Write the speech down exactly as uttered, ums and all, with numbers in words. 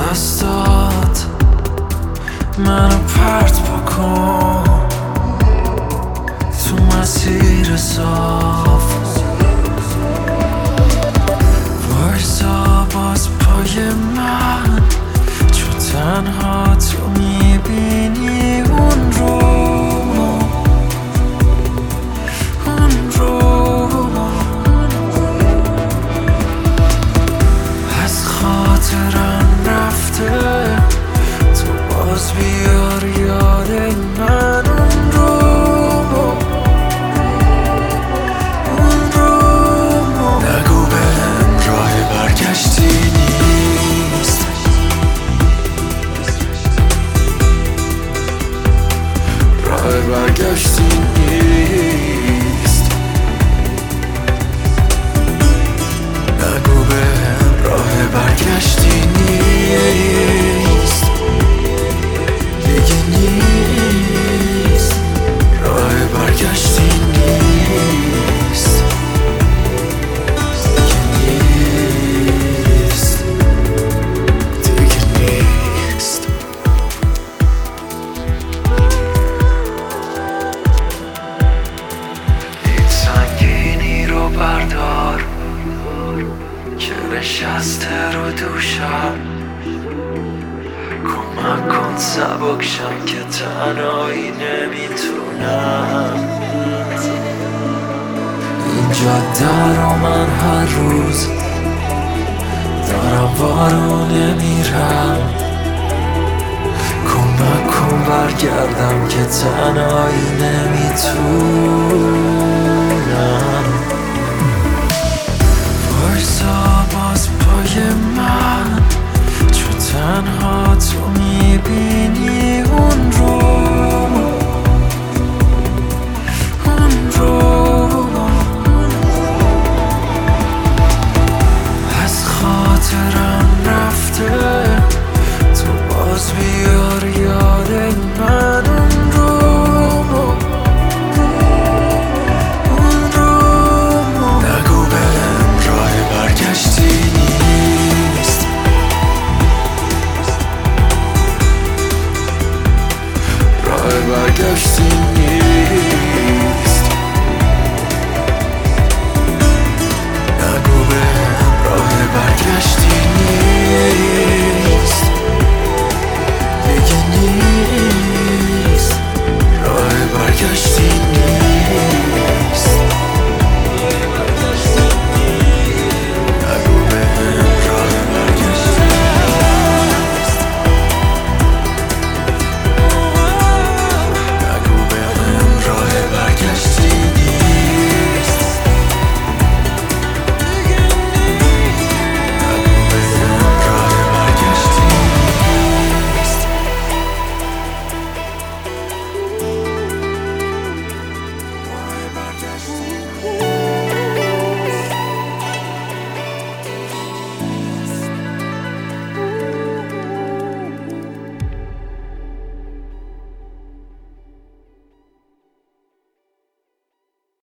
دستات منو پرت بکن تو مسیر صاف، وایسا باز پای من، چون تنها تو میبینی اون رو اون رو از خاطرم رفته، تو باز بیار یاد من اون رو اون رو نگو بهم راه برگشتی نیست، راه برگشتی نیست، نگو بهم راه برگشتی نیست، دیگه نیست راه برگشتی نیست، دیگه نیست، دیگه نیست. این سنگینی رو بردار که نشسته رو دوشم، کمک کن سبک شم که تنهایی نمیتونم. این جاده رو من هر روز دارم وارو نمیرم، کمک کن برگردم که تنهایی نمیتونم. وایسا باز پای من، چون تنها تو میبینی اون رو اون رو از خاطرم رفته، تو باز بیار یاد من اون رو اون رو نگو بهم راه برگشتی نیست، راه برگشتی